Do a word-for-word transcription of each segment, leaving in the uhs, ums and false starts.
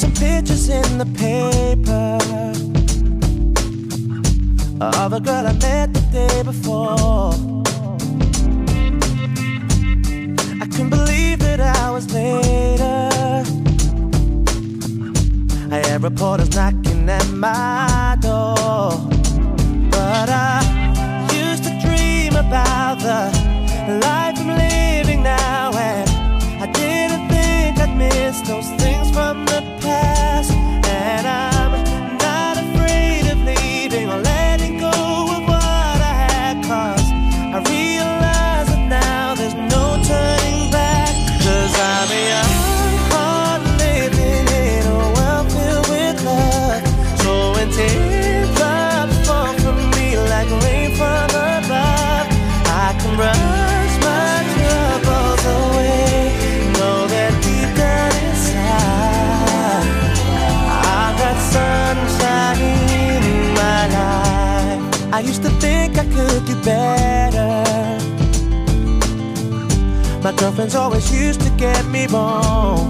some pictures in the paper of a girl I met the day before. I couldn't believe that hours later I had reporters knocking at my door. But I used to dream about the life I'm living now, and I didn't think I'd miss those things from the past. And I'm not afraid of leaving or letting go of what I had, 'cause I realize that now there's no turning back. 'Cause I'm a young heart living in a world filled with love. So when teardrops fall from me like rain from above, I can brush my troubles away. Know that deep down inside I've got sunshine in my life. I used to think I could do better. My girlfriends always used to get me wrong.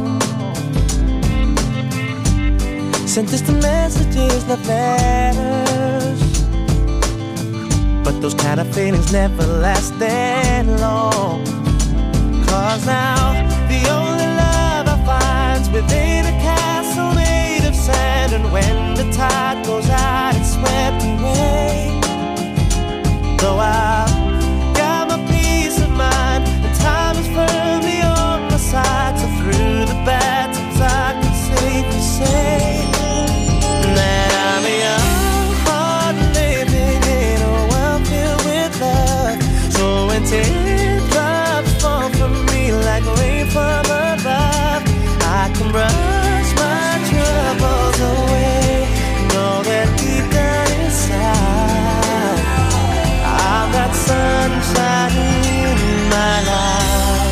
Sent distant messages, love letters, but those kind of feelings never last that long. 'Cause now the only love I find's within a castle made of sand, and when the tide goes out it's swept away. Though I've got my peace of mind and time is firmly on my side, so through the bad times I can safely say that I'm a young heart living in a world filled with love. So when teardrops fall from me like rain from above, I can brush my troubles away. Know that deep down inside I've got sunshine in my life.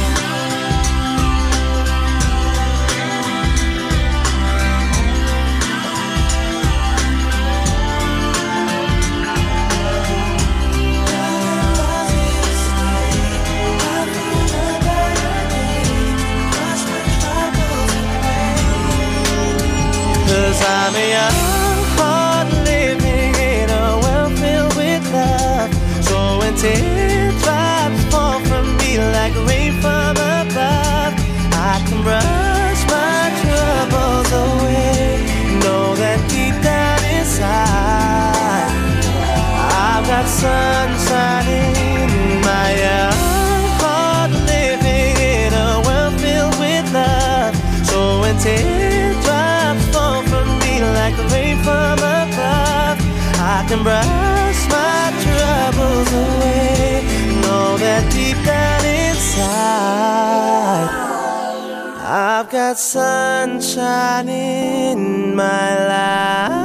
Cause I'm a young heart living in a world filled with love. So when teardrops fall from me like rain from above, I can brush my troubles away. Know that deep down inside I've got sunshine in my young heart living in a world filled with love. So when teardrops fall from me like the rain from above, I can brush my troubles away. Know that deep down inside I've got sunshine in my life.